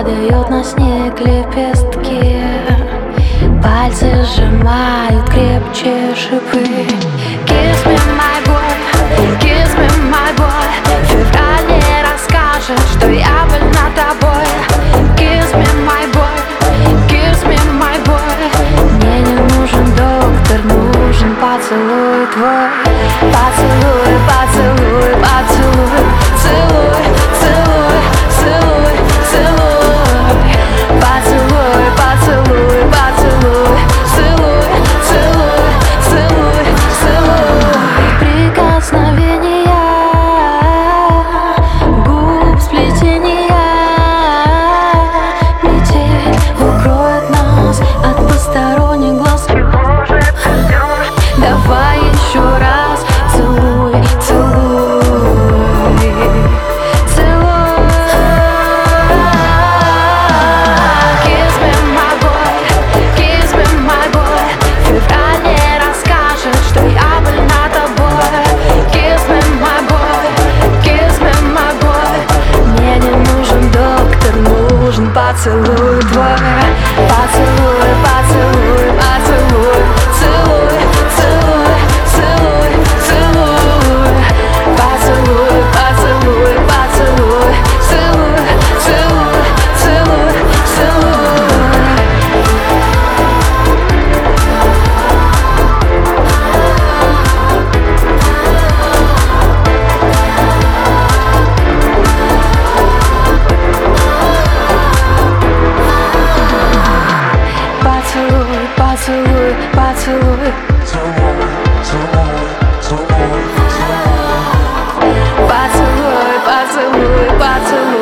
падают на снег лепестки, пальцы сжимают крепче шипы. Kiss me, my boy, kiss me, my boy. Февраль не расскажет, что я больна тобой. Kiss me, my boy, kiss me, my boy. Мне не нужен доктор, нужен поцелуй твой. Поцелуй, поцелуй, поцелуй, целуй, целуй, целуй, целуй. Поцелуй, поцелуй, поцелуй, целуй, целуй, целуй, целуй. Прикосновения губ, сплетения, метель укроет нас от посторонних глаз. Давай еще раз целуй, целуй, целуй. Kiss me, my boy, kiss me, my boy. Февраль не расскажет, что я больна тобой. Kiss me, my boy, kiss me, my boy. Мне не нужен доктор, нужен поцелуй твой. Поцелуй, поцелуй, поцелуй, целуй, целуй, целуй, целуй. Поцелуй, поцелуй, поцелуй, целуй, целуй, целуй, целуй. Поцелуй, поцелуй, поцелуй. Поцелуй, поцелуй, поцелуй.